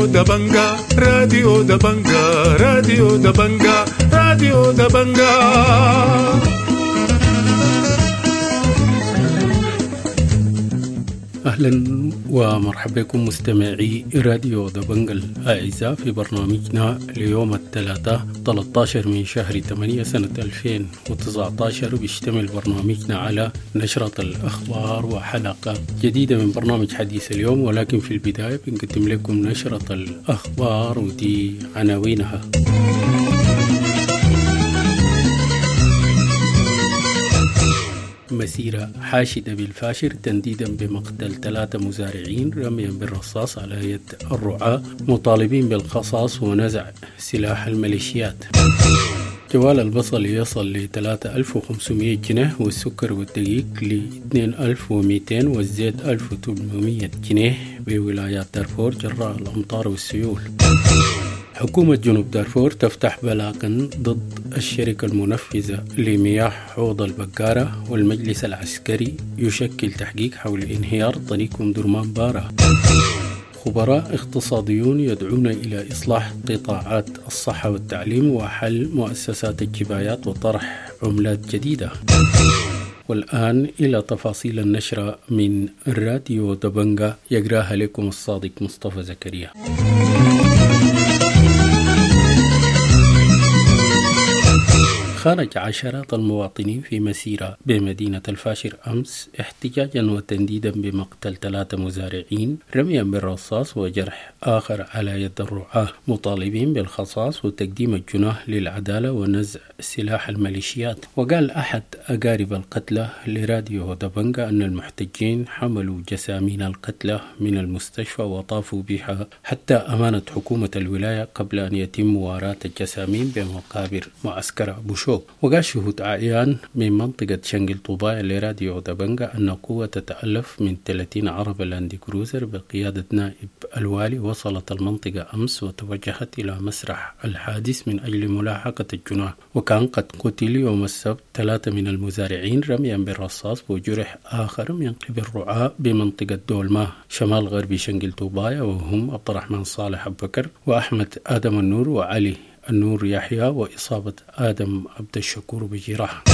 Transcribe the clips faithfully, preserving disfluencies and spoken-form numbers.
راديو دبنجا راديو دبنجا راديو دبنجا راديو دبنجا. أهلا ومرحبا بكم مستمعي راديو دبنجا الأعزاء في برنامجنا ليوم الثلاثاء ثلاثة عشر من شهر ثمانية سنة ألفين وتسعة عشر. بيشتمل برنامجنا على نشرة الأخبار وحلقة جديدة من برنامج حديث اليوم، ولكن في البداية بنقدم لكم نشرة الأخبار ودي عناوينها. مسيرة حاشدة بالفاشر تنديدا بمقتل ثلاثة مزارعين رميا بالرصاص على يد الرعاة، مطالبين بالقصاص ونزع سلاح الميليشيات. جوال البصل يصل ل ثلاثة آلاف وخمسمائة جنيه، والسكر والدقيق ل اثنين آلاف ومئتين، والزيت ألف وثمانمائة جنيه بولايات دارفور جراء الأمطار والسيول. حكومة جنوب دارفور تفتح بلاغا ضد الشركة المنفذة لمياه حوض البقارة، والمجلس العسكري يشكل تحقيق حول انهيار طريق أم درمان بارة. خبراء اقتصاديون يدعون إلى إصلاح قطاعات الصحة والتعليم وحل مؤسسات الجبايات وطرح عملات جديدة. والآن إلى تفاصيل النشرة من راديو دبنجا، يقراها لكم الصادق مصطفى زكريا. خرج عشرات المواطنين في مسيرة بمدينة الفاشر أمس احتجاجا وتنديدا بمقتل ثلاثة مزارعين رميا بالرصاص وجرح آخر على يد الرعاة، مطالبين بالقصاص وتقديم الجناه للعدالة ونزع سلاح الميليشيات. وقال أحد أقارب القتلى لراديو دبنجا أن المحتجين حملوا جسامين القتلى من المستشفى وطافوا بها حتى أمانة حكومة الولاية قبل أن يتم مواراة الجسامين بمقابر معسكر أبو شوق. وقال شهود عيان من منطقة شنقل طوبايا لراديو دبنجا أن قوة تتألف من ثلاثين عربة لاند كروزر بقيادة نائب الوالي وصلت المنطقة أمس وتوجهت إلى مسرح الحادث من أجل ملاحقة الجناه. وكان قد قتل يوم السبت ثلاثة من المزارعين رميا بالرصاص، وجرح آخر من قبل رعاة بمنطقة دولماه شمال غرب شنقل طوبايا، وهم عبد الرحمن صالح أبو بكر وأحمد آدم النور وعلي النور يحيى، وإصابة آدم عبد الشكور بجراح.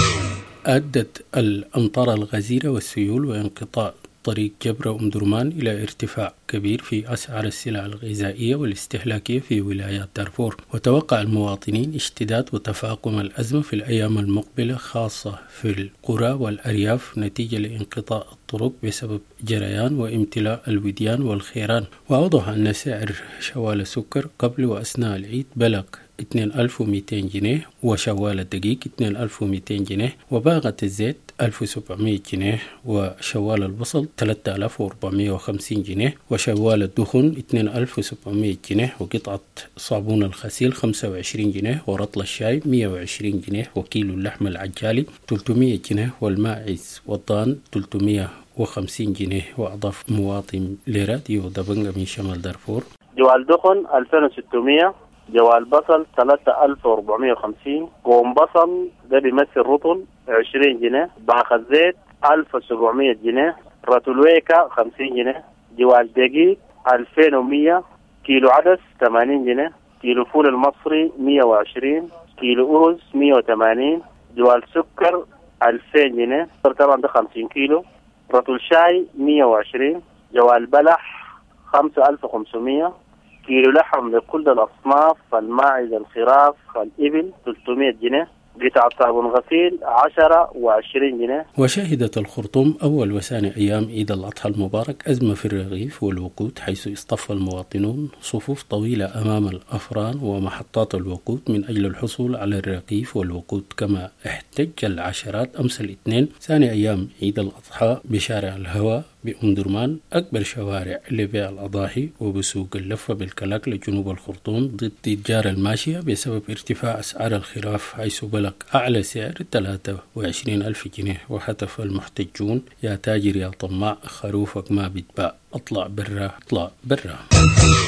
أدت الأمطار الغزيرة والسيول وانقطاع طريق جبرة أم درمان إلى ارتفاع كبير في أسعار السلع الغذائية والاستهلاكية في ولايات دارفور. وتوقع المواطنين اشتداد وتفاقم الأزمة في الأيام المقبلة، خاصة في القرى والأرياف نتيجة لانقطاع الطرق بسبب جريان وامتلاء الوديان والخيران. وأوضح أن سعر شوال السكر قبل وأثناء العيد بلغ اثنين آلاف ومئتين جنيه، وشوال الدقيق اثنين آلاف ومئتين جنيه، وباغة الزيت ألف وسبعمائة جنيه، وشوال البصل ثلاثة آلاف وأربعمائة وخمسين جنيه، وشوال الدخن اثنين آلاف وسبعمائة جنيه، وقطعة صابون الغسيل خمسة وعشرين جنيه، ورطل الشاي مئة وعشرين جنيه، وكيلو اللحم العجالي ثلاثمائة جنيه، والماعز والضان ثلاثمائة وخمسين جنيه. وأضاف مواطن لراديو دبنجا من شمال دارفور: جوال دخن ألفين وستمائة، جوال بصل ثلاثة آلاف وأربعمائة وخمسين، قوم بصل ده بيمثل رطل عشرين جنيه، باخ الزيت ألف وسبعمائة جنيه، رتلويكا خمسين جنيه، جوال دقيق ألفين ومئة، كيلو عدس ثمانين جنيه، كيلو فول المصري مئة وعشرين، كيلو أرز مئة وثمانين، جوال سكر ألفين جنيه طبعا ده خمسين كيلو، رتل شاي مئة وعشرين، جوال بلح خمسة آلاف وخمسمائة، كيلو لحم لكل الأصناف، الماعز الخراف الإبل ثلاثمائة جنيه، قطعة صابون غسيل عشرة وعشرين جنيه. وشهدت الخرطوم أول وثاني أيام عيد الأضحى المبارك أزمة في الرغيف والوقود، حيث اصطف المواطنون صفوف طويلة أمام الأفران ومحطات الوقود من أجل الحصول على الرغيف والوقود. كما احتج العشرات أمس الاثنين ثاني أيام عيد الأضحى بشارع الهواء بأم درمان أكبر شوارع لبيع الأضاحي وبسوق اللفة بالكلاك لجنوب الخرطوم ضد تجار الماشية بسبب ارتفاع أسعار الخراف، حيث بلغ أعلى سعر ثلاثة وعشرين ألف جنيه. وهتف المحتجون: يا تاجر يا طماع، خروفك ما بيتباع، اطلع برا اطلع برا.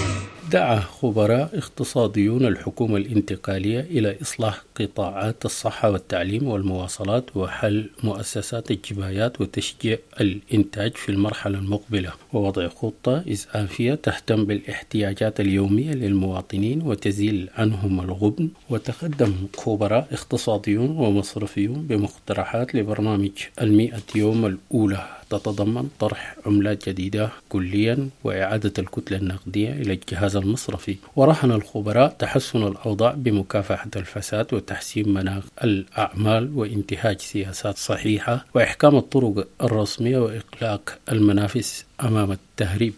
دعا خبراء اقتصاديون الحكومة الانتقالية إلى إصلاح قطاعات الصحة والتعليم والمواصلات وحل مؤسسات الجبايات وتشجيع الإنتاج في المرحلة المقبلة، ووضع خطة إسعافية تهتم بالاحتياجات اليومية للمواطنين وتزيل عنهم الغبن. وتقدم خبراء اقتصاديون ومصرفيون بمقترحات لبرنامج المئة يوم الأولى تتضمن طرح عملات جديدة كليا وإعادة الكتلة النقدية إلى الجهاز المصرفي. ورهن الخبراء تحسن الأوضاع بمكافحة الفساد وتحسين مناخ الأعمال وانتهاج سياسات صحيحة وإحكام الطرق الرسمية وإغلاق المنافس أمام التهريب.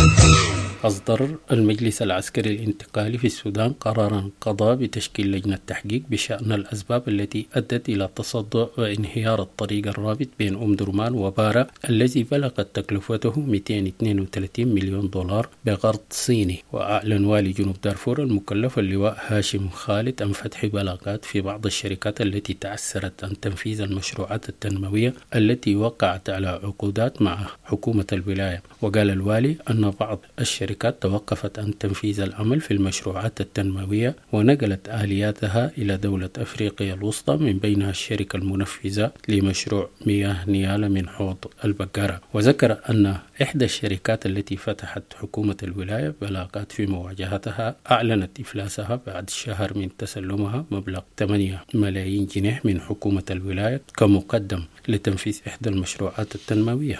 أصدر المجلس العسكري الانتقالي في السودان قرارا قضى بتشكيل لجنة تحقيق بشأن الأسباب التي أدت إلى تصدع وانهيار الطريق الرابط بين أم درمان وبارا الذي بلغت تكلفته مئتين واثنين وثلاثين مليون دولار بقرض صيني. وأعلن والي جنوب دارفور المكلف اللواء هاشم خالد عن فتح بلاغات في بعض الشركات التي تعثرت عن تنفيذ المشروعات التنموية التي وقعت على عقودات مع حكومة الولاية. وقال الوالي أن بعض الشركات توقفت عن تنفيذ العمل في المشروعات التنموية ونقلت آلياتها إلى دولة أفريقيا الوسطى من بينها الشركة المنفذة لمشروع مياه نيالة من حوض البقرة. وذكر أن إحدى الشركات التي فتحت حكومة الولاية بلاغات في مواجهتها أعلنت إفلاسها بعد شهر من تسلمها مبلغ ثمانية ملايين جنيه من حكومة الولاية كمقدم لتنفيذ إحدى المشروعات التنموية.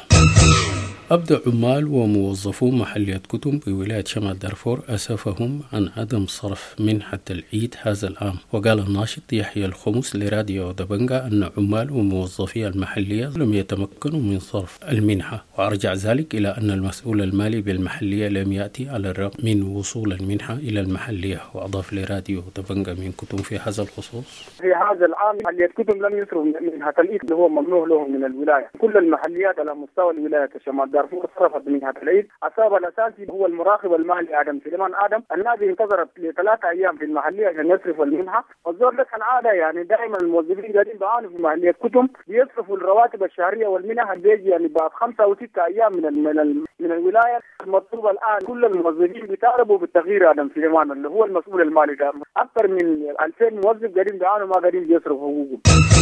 أبدى عمال وموظفو محلية كتم بولاية شمال دارفور أسفهم عن عدم صرف منحة العيد هذا العام. وقال الناشط يحيى الخمس لراديو دبنجا أن عمال وموظفي المحلية لم يتمكنوا من صرف المنحة، وأرجع ذلك إلى أن المسؤول المالي بالمحلية لم يأتي على الرغم من وصول المنحة إلى المحلية. وأضاف لراديو دبنجا من كتم في هذا الخصوص: في هذا العام محلية كتم لم يصرفوا منحة العيد اللي هو ممنوع لهم من الولاية. كل المحليات على مستوى الولاية شمال دارفور صرفت منحة العيد. السبب الأساسي هو المراقب المالي آدم سليمان آدم. النادي انتظرت لثلاثة أيام في المحلية عشان يصرف المنحة، والزور لك العادة يعني دائما الموظفين قاعدين بيعانوا في محلية كتم بيصرفوا الرواتب الشهرية والمنح اللي بيجي يعني بعد خمسة أو ستة أيام من من من الولاية. المطلوب الآن كل الموظفين بيطالبوا بالتغيير آدم سليمان اللي هو المسؤول المالي ده. أكثر من ألفين موظف قاعدين بيعانوا ما قاعدين بيصرفوا حقوقهم.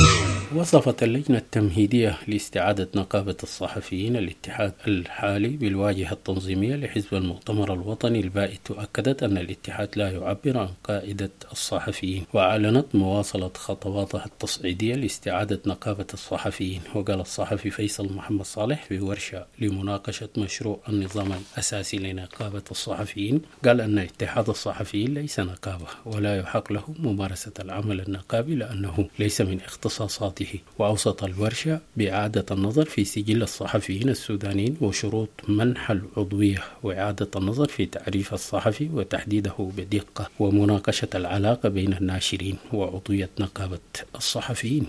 وصفت اللجنة التمهيدية لاستعادة نقابة الصحفيين الاتحاد الحالي بالواجهة التنظيمية لحزب المؤتمر الوطني البائد، وأكدت أن الاتحاد لا يعبر عن قاعدة الصحفيين، وأعلنت مواصلة خطواتها التصعيدية لاستعادة نقابة الصحفيين. وقال الصحفي فيصل محمد صالح في ورشة لمناقشة مشروع النظام الأساسي لنقابة الصحفيين، قال أن اتحاد الصحفيين ليس نقابة ولا يحق له ممارسة العمل النقابي لأنه ليس من اختصاصاته. وأوسط الورشة بإعادة النظر في سجل الصحفيين السودانيين وشروط منح العضوية، وإعادة النظر في تعريف الصحفي وتحديده بدقة، ومناقشة العلاقة بين الناشرين وعضوية نقابة الصحفيين.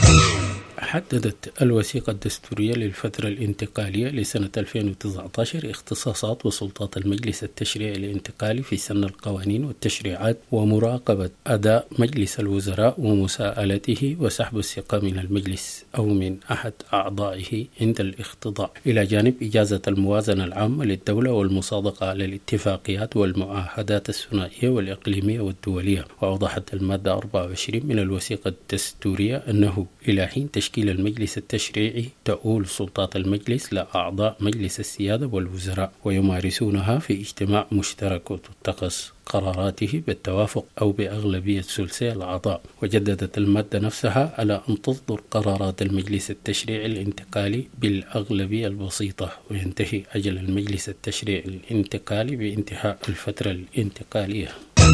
حددت الوثيقة الدستورية للفترة الانتقالية لسنة ألفين وتسعة عشر اختصاصات وسلطات المجلس التشريعي الانتقالي في سن القوانين والتشريعات ومراقبة أداء مجلس الوزراء ومساءلته وسحب الثقة من المجلس أو من أحد أعضائه عند الاختضاع، إلى جانب إجازة الموازنة العامة للدولة والمصادقة على الاتفاقيات والمعاهدات الثنائية والإقليمية والدولية. وأوضحت المادة أربعة وعشرين من الوثيقة الدستورية أنه إلى حين تشكيل المجلس التشريعي تؤول سلطات المجلس لأعضاء مجلس السيادة والوزراء، ويمارسونها في اجتماع مشترك وتتخذ قراراته بالتوافق أو بأغلبية ثلثي الأعضاء. وجددت المادة نفسها على أن تصدر قرارات المجلس التشريعي الانتقالي بالأغلبية البسيطة، وينتهي أجل المجلس التشريعي الانتقالي بانتهاء الفترة الانتقالية.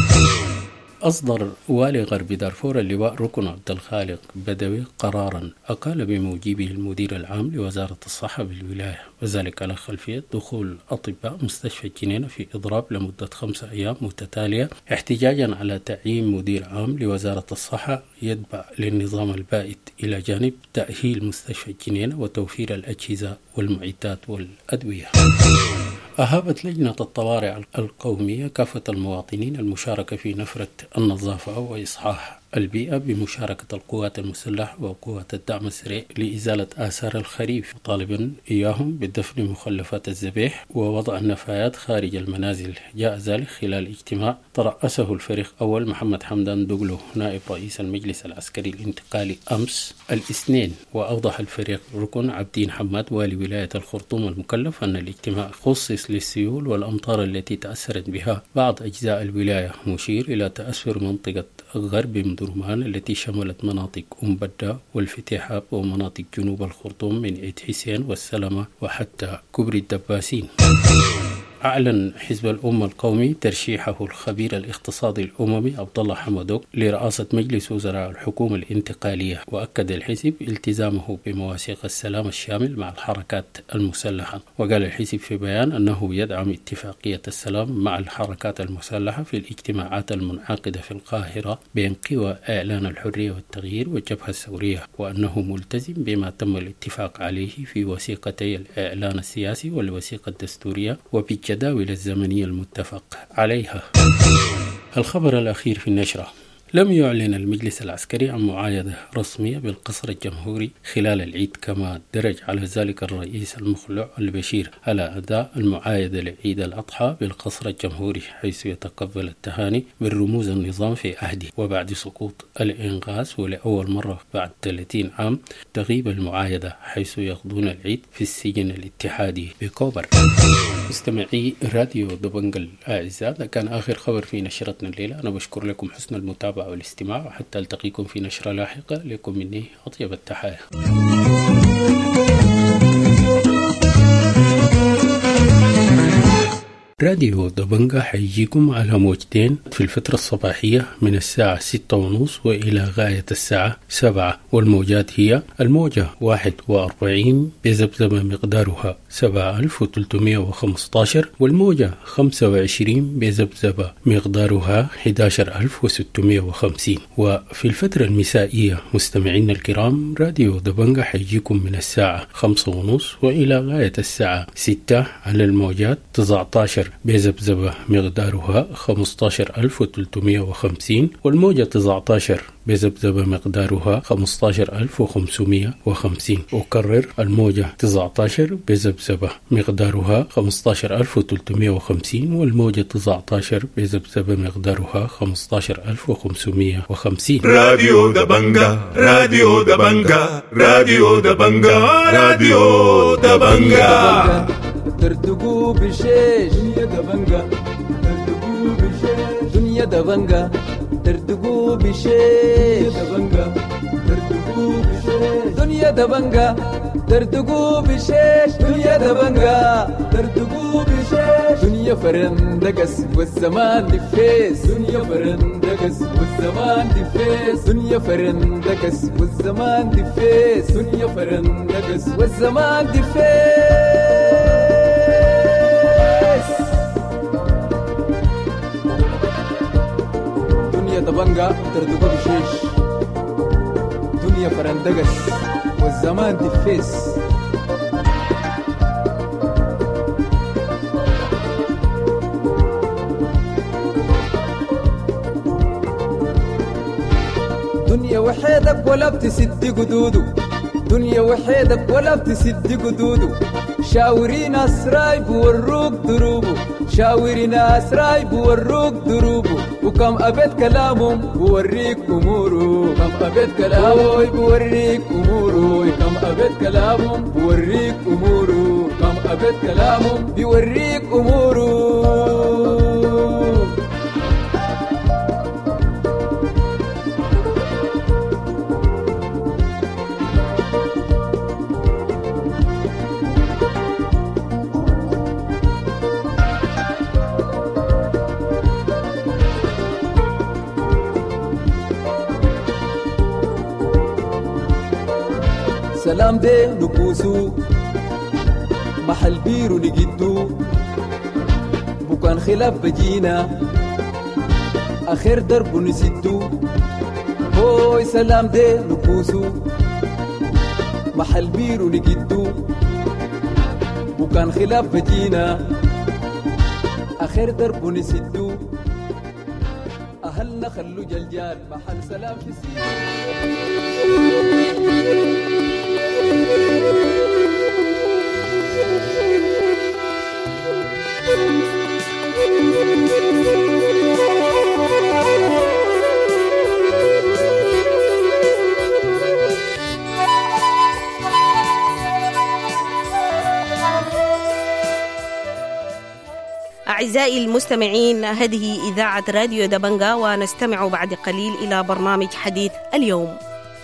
أصدر والي غرب دارفور اللواء ركن عبد الخالق بدوي قرارا أقال بموجبه المدير العام لوزارة الصحة بالولاية، وذلك على خلفية دخول أطباء مستشفى الجنينة في إضراب لمدة خمسة أيام متتالية احتجاجا على تعيين مدير عام لوزارة الصحة يتبع للنظام البائد، إلى جانب تأهيل مستشفى الجنينة وتوفير الأجهزة والمعدات والأدوية. أهابت لجنة الطوارئ القومية كافة المواطنين المشاركة في نفرة النظافة وإصحاح البيئة بمشاركة القوات المسلحة وقوات الدعم السريع لإزالة آثار الخريف، طالبا إياهم بدفن مخلفات الذبيح ووضع النفايات خارج المنازل. جاء ذلك خلال اجتماع ترأسه الفريق أول محمد حمدان دوغلو نائب رئيس المجلس العسكري الانتقالي أمس الاثنين. وأوضح الفريق ركن عبدين حماد والي ولاية الخرطوم المكلف أن الاجتماع خصص للسيول والأمطار التي تأثرت بها بعض أجزاء الولاية، مشير إلى تأثر منطقة غرب مدرمان التي شملت مناطق أم بدة والفتيحاب ومناطق جنوب الخرطوم من عيد حسين والسلمة وحتى كبر الدباسين. أعلن حزب الأمة القومي ترشيحه الخبير الاقتصادي الأممي عبد الله حمدوك لرئاسة مجلس وزراء الحكومة الانتقالية، وأكد الحزب التزامه بمواثيق السلام الشامل مع الحركات المسلحة. وقال الحزب في بيان أنه يدعم اتفاقية السلام مع الحركات المسلحة في الاجتماعات المنعقدة في القاهرة بين قوى إعلان الحرية والتغيير والجبهة الثورية، وأنه ملتزم بما تم الاتفاق عليه في وثيقتي الإعلان السياسي والوثيقة الدستورية وبالجدول الجداول الزمنية المتفق عليها. الخبر الأخير في النشرة: لم يعلن المجلس العسكري عن معايدة رسمية بالقصر الجمهوري خلال العيد، كما درج على ذلك الرئيس المخلع البشير على أداء المعايدة لعيد الأضحى بالقصر الجمهوري، حيث يتقبل التهاني من رموز النظام في عهده. وبعد سقوط الإنغاز ولأول مرة بعد ثلاثين عام تغيب المعايدة، حيث يقضون العيد في السجن الاتحادي بكوبر. مستمعي راديو دبنج الأعزاء، ده كان آخر خبر في نشرتنا الليلة. أنا بشكر لكم حسن المتابعة والاستماع، وحتى ألتقيكم في نشرة لاحقة. لكم مني أطيب التحايا. راديو دبنجة حيجيكم على موجتين في الفترة الصباحية من الساعة ستة ونص وإلى غاية الساعة سبعة، والموجات هي الموجة واحد وأربعين بذبذبة مقدارها سبعة آلاف وثلاثمائة وخمسة عشر، والموجة خمسة وعشرين بذبذبة مقدارها أحد عشر ألف وستمائة وخمسين. وفي الفترة المسائية مستمعينا الكرام، راديو دبنجة حيجيكم من الساعة خمسة ونص وإلى غاية الساعة ستة على الموجات تسعة عشر بذبذبة مقدارها خمسة عشر ألف وثلاثمائة وخمسين، والموجة تسعة عشر بذبذبة مقدارها خمسة عشر ألف وخمسمائة وخمسين. أكرر: الموجة تسعة عشر بذبذبة مقدارها خمسة عشر ألف وثلاثمائة وخمسين، والموجة تسعة عشر بذبذبة مقدارها خمسة عشر ألف وخمسمائة وخمسين. راديو دبنجة، راديو دبنجة، راديو دبنجة، راديو دبنجة. ترتقوا بالشيش دنيا دبنجة، ترتقوا بالشيش دنيا دبنجة، ترتقوا بالشيش دبنجة، ترتقوا بالشيش دنيا دبنجة، ترتقوا بالشيش دنيا دبنجة، ترتقوا بالشيش دنيا فرندقس والزمان دفيس، دنيا فرندقس والزمان دفيس، دنيا فرندقس والزمان دفيس، دنيا فرندقس والزمان دفيس. دنيا دبنجة تردقوا بشيش، دنيا فرندقس والزمان دفيس. دنيا وحيدك ولا بتسد قدودو، دنيا وحيدك ولا بتسد قدودو. شاورين أسراي بوروك دروبو، شاورين أسراي بوروك دروبو. وكم أبد كلامهم بوريك أمورو، كم أبد كلامهم بوريك أمورو، كم أبد كلامهم بوريك أمورو، كم أبد كلامهم بوريك أمورو. سلام دي نبوسو محل بيرو نجدو، بكان خلاف بجينا آخر درب نسدو. هوي سلام دي نبوسو محل بيرو نجدو، بكان خلاف بجينا آخر درب نسدو. أهلنا خلوا جلجال محل سلام في السير. أعزائي المستمعين، هذه إذاعة راديو دبنجا، ونستمع بعد قليل إلى برنامج حديث اليوم.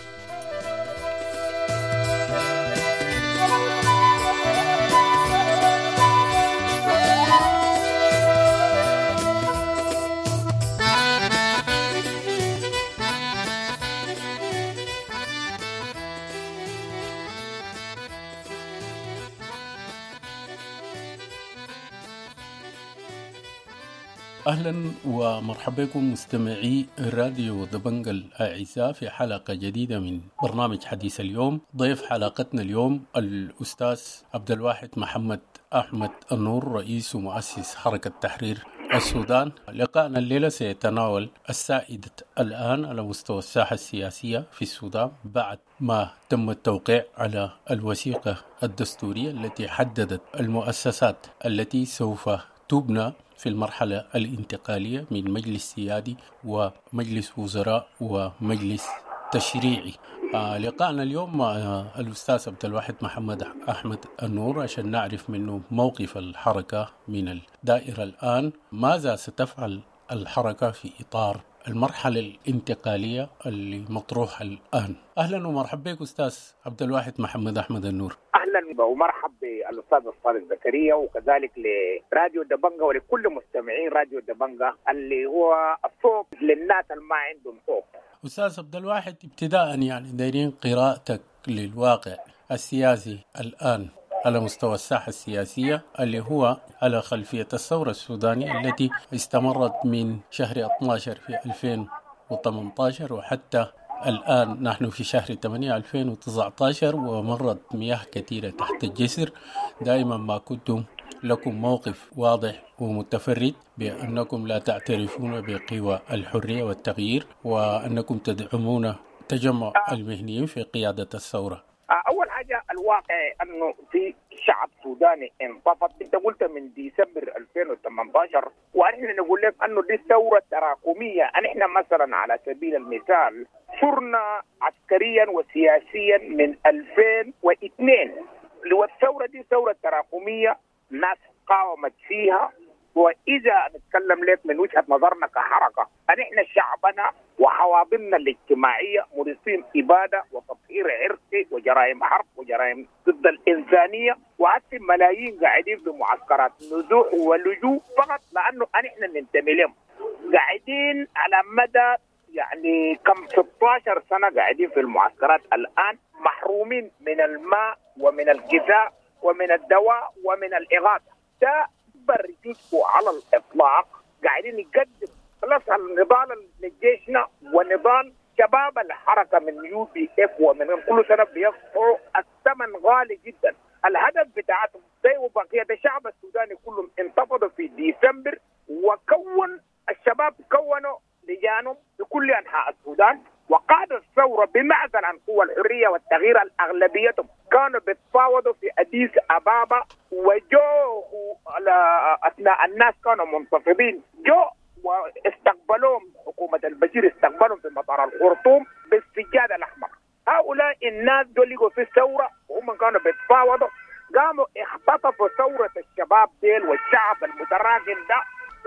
أهلا ومرحبا بكم مستمعي راديو دبنجا الأعزاء في حلقة جديدة من برنامج حديث اليوم. ضيف حلقتنا اليوم الأستاذ عبد الواحد محمد أحمد النور، رئيس ومؤسس حركة تحرير السودان. لقاءنا الليلة سيتناول السائدة الآن على مستوى الساحة السياسية في السودان بعد ما تم التوقيع على الوثيقة الدستورية التي حددت المؤسسات التي سوف تبنى في المرحلة الانتقالية من مجلس سيادي ومجلس وزراء ومجلس تشريعي. آه لقاءنا اليوم مع آه الأستاذ عبد الواحد محمد أحمد النور عشان نعرف منه موقف الحركة من الدائرة الآن، ماذا ستفعل الحركة في إطار المرحلة الانتقالية اللي مطروحة الآن. أهلا ومرحبا بك أستاذ عبد الواحد محمد أحمد النور. اهلا ومرحب بالاستاذ الصالح زكريا، وكذلك لراديو دبنجا ولكل مستمعين راديو دبنجا اللي هو الصوت للناس اللي ما عندهم صوت. استاذ عبد الواحد، ابتداء يعني دايرين قراءتك للواقع السياسي الان على مستوى الساحه السياسيه اللي هو على خلفيه الثوره السودانيه التي استمرت من شهر اثني عشر في ألفين وثمانية عشر وحتى الآن نحن في شهر ثمانية ألفين وتسعة عشر، ومرت مياه كثيرة تحت الجسر. دائما ما كنتم لكم موقف واضح ومتفرد بأنكم لا تعترفون بقوى الحرية والتغيير، وأنكم تدعمون تجمع المهنيين في قيادة الثورة. أول حاجة الواقع أنه في شعب سوداني انتفض. أنت قلت من ديسمبر ألفين وثمانية عشر، وأنا نقول لك أنه دي ثورة تراكمية. نحن مثلا على سبيل المثال صرنا عسكريا وسياسيا من ألفين واثنين، والثورة دي ثورة تراكمية ناس قاومت فيها. وإذا نتكلم لك من وجهة نظرنا كحركة، نحن شعبنا وحواضننا الاجتماعية مرسين إبادة وتطهير عرقي وجرائم حرب وجرائم ضد الإنسانية، وحتى ملايين قاعدين في معسكرات نزوح ولجوء فقط لأنه نحن ننتمي لهم. قاعدين على مدى يعني كم ستة عشر سنة قاعدين في المعسكرات، الآن محرومين من الماء ومن الغذاء ومن الدواء ومن الإغاثة. ده برجوكوا على الإطلاق قاعدين يقدم خلاص النضال لجيشنا ونضال شباب الحركة من يو بي اف، ومن كل سنة بيدفعوا الثمن غالي جدا. الهدف بتاعتهم زي وبقية الشعب السوداني كلهم انتفضوا في ديسمبر، وكون الشباب كونوا لجانهم في كل أنحاء السودان، وقاد الثورة بمعزل عن قوى الحرية والتغيير الأغلبيتهم كانوا بيتفاوضوا في أديس أبابا، وجو أثناء الناس كانوا منتفضين جو واستقبلوهم حكومة البشير، استقبلهم في مطار الخرطوم بالسجاد الأحمر. هؤلاء الناس دول لقوا في الثورة وهم كانوا بيتفاوضوا، قاموا اختطفوا ثورة الشباب ديل والشعب المتراكم ده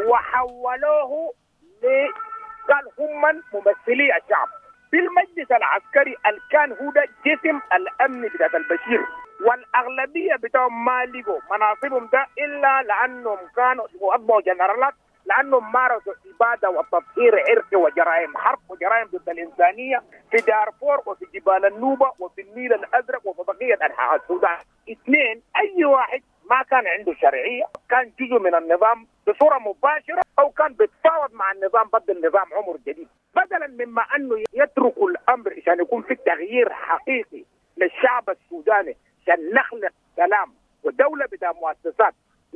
وحولوه ل قال هم ممثلي الشعب في المجلس العسكري اللي كان هو ده جسم الأمن بتاع البشير، والأغلبية بتاعهم ما لقوا مناصبهم ده إلا لأنهم كانوا أطبعوا جنرالات، لأنهم مارسوا إبادة وتطهير عرقي وجرائم حرب وجرائم ضد الإنسانية في دارفور وفي جبال النوبة وفي النيل الأزرق وفي بقية أنحاء السودان. اثنين، أي واحد ما كان عنده شرعية كان جزء من النظام بصورة مباشرة أو كان بيتفاوض مع النظام ضد النظام عمر جديد، بدلا مما أنه يتركوا الأمر عشان يكون في تغيير حقيقي للشعب السوداني، عشان نخلق سلام ودولة بتاع مؤسسات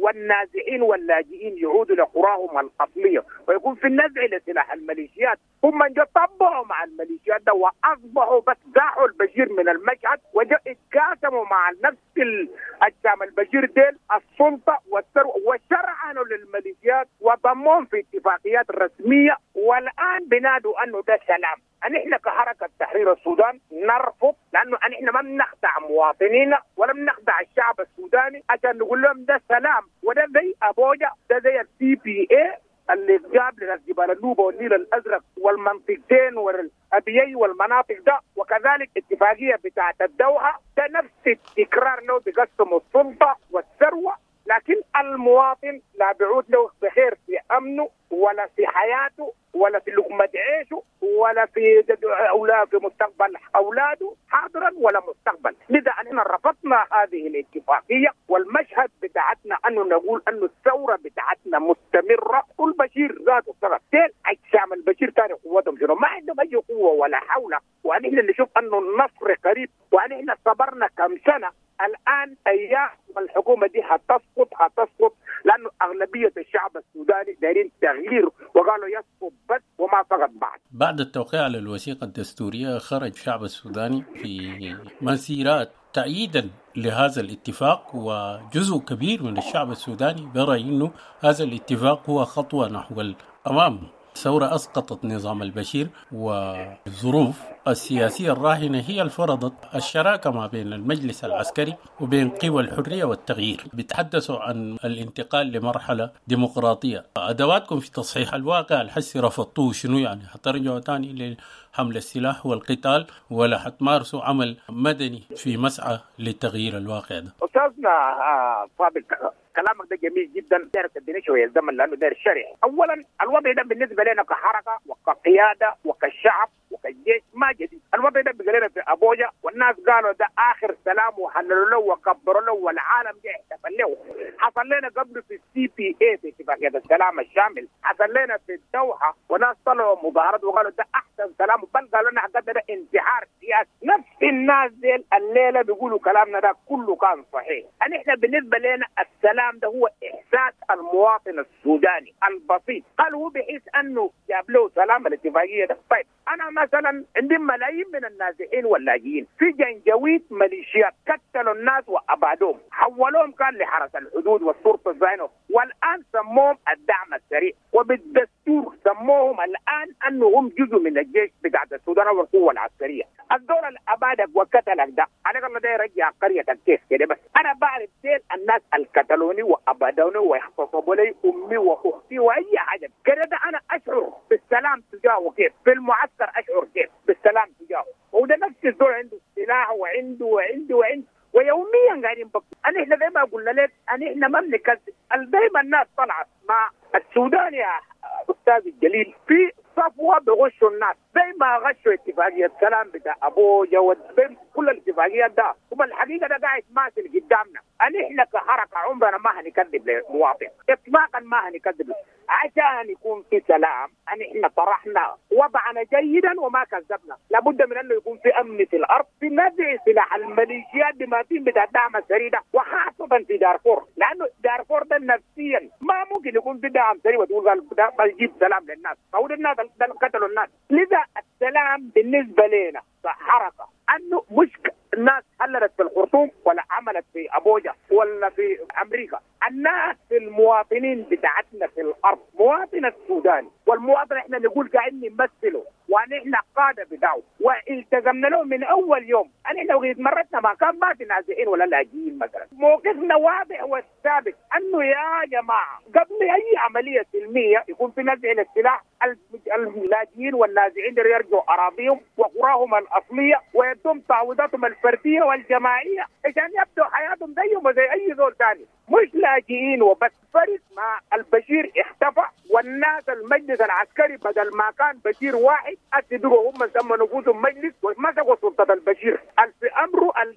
والنازحين واللاجئين يعودوا لقراهم الأصلية ويكون في النزع لسلاح الميليشيات. هم من جو طبعوا مع الميليشيات ده وأصبحوا بس زاحوا البشير من المشهد وجو اتقاسموا مع نفس الأجسام البشير ديل السلطة والثروة وشرعنوا للميليشيات وضموهم في اتفاقيات رسمية، والآن بنادوا أنه ده سلام. نحن كحركة تحرير السودان نرفض، لأنه نحن ما بنخدع مواطنينا ولا بنخدع الشعب السوداني عشان نقول لهم ده سلام. وده زي أبوجا، ده زي السي بي اي اللي جاب لنا جبال النوبة والنيل الأزرق والمنطقتين والأبيي والمناطق ده، وكذلك اتفاقية بتاعت الدوحة، ده نفس التكرار له بقسم السلطة والثروة. لكن المواطن لا بيعود له بخير في أمنه ولا في حياته ولا في لقمة عيشه ولا في أولا في مستقبل أولاده حاضرا ولا مستقبل. لذا أننا رفضنا هذه الاتفاقية، والمشهد بتاعتنا أنه نقول أنه الثورة بتاعتنا مستمرة. كل بشير ذاته صغر تيل أجسام البشير كان قوتهم شنو، ما عندهم أي قوة ولا حول، ونحن نشوف أنه النصر قريب، ونحن صبرنا كم سنة. الآن أيام الحكومة دي هتسقط هتسقط لأنه أغلبية الشعب السوداني دايرين تغيير وقالوا يسقط بس وما سقط بعد. بعد التوقيع على الوثيقة الدستورية خرج الشعب السوداني في مسيرات تأييدا لهذا الاتفاق، وجزء كبير من الشعب السوداني يرى أنه هذا الاتفاق هو خطوة نحو الأمام. الثورة أسقطت نظام البشير، والظروف السياسية الراهنة هي اللي فرضت الشراكة ما بين المجلس العسكري وبين قوى الحرية والتغيير. بيتحدثوا عن الانتقال لمرحلة ديمقراطية. أدواتكم في تصحيح الواقع الحسي رفضتوه شنو؟ يعني هترجعوا تاني لحمل السلاح والقتال ولا حتمارسوا عمل مدني في مسعى لتغيير الواقع ده؟ أستاذنا آه فاضل، كلامك ده جميل جدا. داير تديني شويه الزمن لانه داير الشرع. اولا الوضع ده بالنسبه لنا كحركه وكقياده وكالشعب وكالجيش ما جديد. الوضع ده بقى لنا في ابوجا، والناس قالوا ده اخر سلام وحللوا له وكبروا له والعالم جاي احتفل له. حصل لنا قبل في السي بي اي في اتفاقيه السلام الشامل، حصل لنا في الدوحه وناس طلعوا مظاهرات وقالوا ده احسن سلام، بل قالوا لنا حقا ده انتحار سياسي. نفس الناس دي الليله بيقولوا كلامنا ده كله كان صحيح. احنا بالنسبه لنا السلام ده هو إحساس المواطن السوداني البسيط. قال هو بحيث أنه جاب له سلام الاتفاقية ده. طيب أنا مثلا عندي ملايين من النازحين واللاجئين في جنجويد، ميليشيات قتلوا الناس وأبادوهم، حولوهم كان لحرس الحدود والشرطة الزينة، والآن سموهم الدعم السريع، وبالدستور سموهم الآن أنهم جزء من الجيش بتاع السودان والقوة العسكرية. الدور الأبادك وقتلك ده على الله ده يرجع قريتك كيف كده. بس أنا بعرف ديل الناس القتلوني وأبادوني ويحتصبوا لي أمي وأختي وأي حاجة كده، ده أنا أشعر بالسلام تجاهه كيف، في المعسكر أشعر كيف بالسلام تجاهه. وده نفس الدور عنده سلاح وعنده وعنده وعنده ويوميا قاعدين بقى. أنا إحنا زي ما قلنا لك أنا إحنا ما بنكذب. دايما الناس طلعت مع السودان يا أستاذ الجليل في صفوة بغشوا الناس زي ما غشوا اتفاقية السلام بتاع أبوجا وبين كل الاتفاقيات ده. وما الحقيقة ده قاعد ماشي قدامنا. أن إحنا كحركة عمرنا ما هنكذب للمواطن إطلاقا، ما هنكذب له. عشان يكون في سلام أن إحنا طرحنا وضعنا جيدا وما كذبنا. لابد من أنه يكون في أمن في الأرض، في نزع سلاح الميليشيات بما فيهم بتاع الدعم السريع ده، وخاصة في دارفور، لأنه دارفور ده نفسيا ما ممكن يكون في دعم سريع وتقول قال ده بيجيب سلام للناس. فهو الناس ده قتلوا الناس. لذا السلام بالنسبة لنا كحركة أنه مش الناس حللت في الخرطوم ولا عملت في أبوجا ولا في أمريكا. الناس المواطنين بتاعتنا في الأرض، مواطن السوداني والمواطن احنا نقول قاعد نمثله ونحن قادة بداو والتزمنا له من أول يوم. أن احنا وقت مرتنا ما كان ما في نازحين ولا لاجئين مثلا. موقفنا واضح والثابت أنه يا جماعة قبل أي عملية سلمية يكون في نزع للسلاح، اللاجئين والنازحين يرجعوا أراضيهم وقراهم الأصلية ويدوم تعويضاتهم الفردية والجماعية عشان يبدأوا حياتهم زيهم وزي أي زول ثاني، مش لاجئين وبس. فرق مع البشير اختفى، والناس المجلس العسكري بدل ما كان بشير واحد أتدروا هم سموا نفوسهم مجلس ومسكوا سلطة البشير في أمره النهي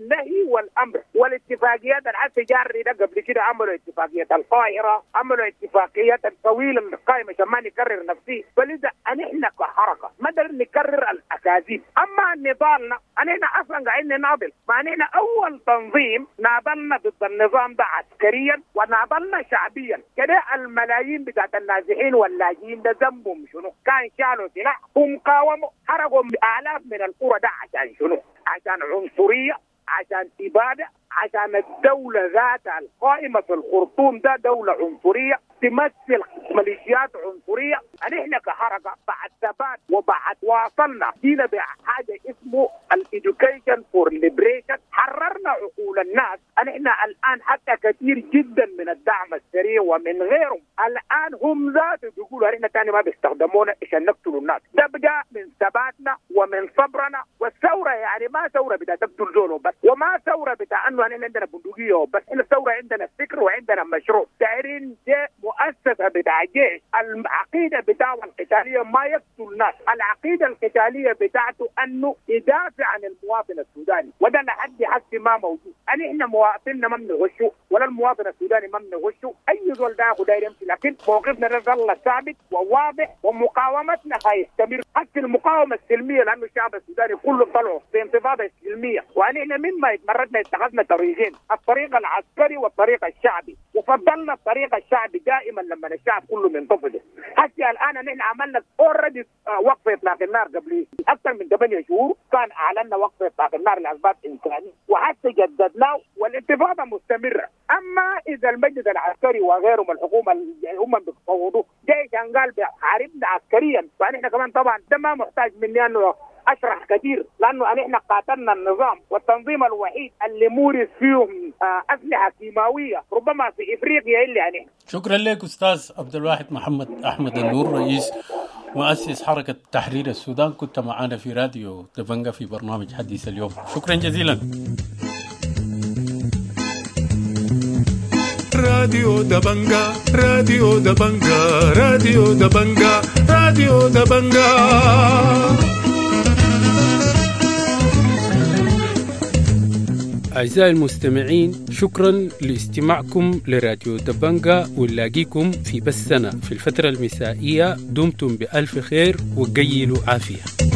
أول أمر. والاتفاقيات الحتى جاري ده قبل كده عملوا اتفاقية القاهرة، عملوا اتفاقيات الطويلة القائمة عشان ما نكرر نفسي. فلذا نحن كحركة ما نقدر نكرر الأكاذيب. أما نضالنا نحن أصلا قاعدين نناضل، ما نحن أول تنظيم ناضلنا ضد النظام ده عسكريا وناضلنا شعبيا. كده الملايين بتاعت النازحين واللاجئين ده ذنبهم شنو؟ كان شالوا سلاح هم قاوموا حرقوا آلاف من القرى ده عشان شنو؟ عشان عنصرية، عشان إبادة، عشان الدولة ذاتها القائمة في الخرطوم ده دولة عنصرية تمثل ميليشيات عنصرية. نحن كحركة بعد ثبات وبعد واصلنا جينا بحاجة اسمه الإدوكيشن فور ليبريشن، حررنا عقول الناس. نحن الآن حتى كثير جدا من الدعم السريع ومن غيرهم الآن هم ذاته بيقولوا نحن تاني ما بيستخدمونا عشان نقتلوا الناس. ده بقى من ثباتنا ومن صبرنا. والثورة يعني ما ثورة بتاع تقتل زوله بس، وما ثورة بتاع أنه نحن عندنا بندقية بس، إحنا الثورة عندنا فكر وعندنا مشروع. دايرين مؤسسة بتاع جيش العقيدة بتاعه القتالية ما يقتل الناس، العقيدة القتالية بتاعته أنه يدافع عن المواطن السوداني، وده لحد حسي ما موجود. أن إحنا مواطننا ما بنغشه ولا المواطن السوداني ما بنغشه، أي زول ده داير يمشي، لكن موقفنا ده ظل ثابت وواضح ومقاومتنا هيستمر حتى المقاومة السلمية، لأنه الشعب السوداني كله طلعوا في انتفاضة سلمية. وأن إحنا مما يتمردنا اتخذنا طريقين، الطريق العسكري والطريق الشعبي، وفضلنا الطريق الشعبي دائما لما الشعب كله منتفض. حتى الآن نحن عملنا اوريدي وقف إطلاق النار قبل أكثر من ثمانية شهور، كان أعلنا وقف إطلاق النار لأسباب إنسانية وحتى جددناه والانتفاضة مستمرة. أما إذا المجلس العسكري وغيره من الحكومة هم بيفوضوا جاي كان قال بحاربنا عسكريا، فنحن كمان طبعا ده ما محتاج مني أنه أشرح كثير، لأنه احنا قاتلنا النظام والتنظيم الوحيد اللي مورس فيهم أسلحة كيماوية ربما في إفريقيا اللي يعني. شكرا لك أستاذ عبد الواحد محمد أحمد النور، رئيس مؤسس حركة تحرير السودان، كنت معنا في راديو دبنجا في برنامج حديث اليوم. شكرا جزيلا. راديو دبنجا راديو دبنجا راديو دبنجا راديو دبنجا. أعزائي المستمعين، شكرا لاستماعكم لراديو دبنجا، ونلاقيكم في بثنا في الفترة المسائية. دمتم بألف خير وقيلوا عافية.